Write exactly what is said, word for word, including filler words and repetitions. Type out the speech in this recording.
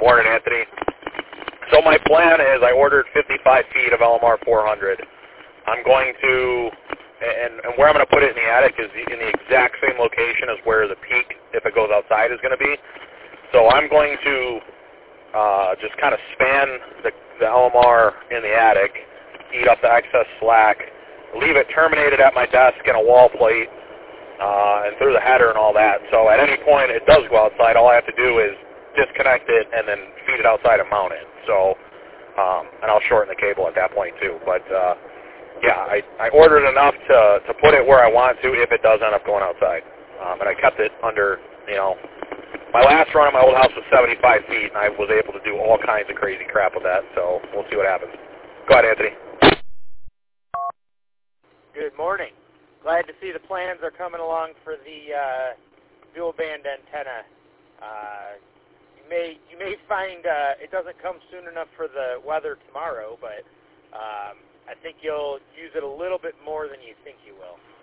morning, Anthony. So my plan is I ordered fifty-five feet of L M R four hundred. I'm going to, and, and where I'm going to put it in the attic is in the exact same location as where the peak, if it goes outside, is going to be. So I'm going to uh, just kind of span the, the L M R in the attic, eat up the excess slack, leave it terminated at my desk in a wall plate, uh, and through the header and all that. So at any point it does go outside, all I have to do is disconnect it and then feed it outside and mount it. So, um, and I'll shorten the cable at that point too. But uh, yeah, I, I ordered enough to, to put it where I want to if it does end up going outside. Um, and I kept it under, you know, my last run at my old house was seventy-five feet, and I was able to do all kinds of crazy crap with that. So we'll see what happens. Go ahead, Anthony. Good morning. Glad to see the plans are coming along for the uh, dual band antenna. Uh, you may you may find uh, it doesn't come soon enough for the weather tomorrow, but um, I think you'll use it a little bit more than you think you will.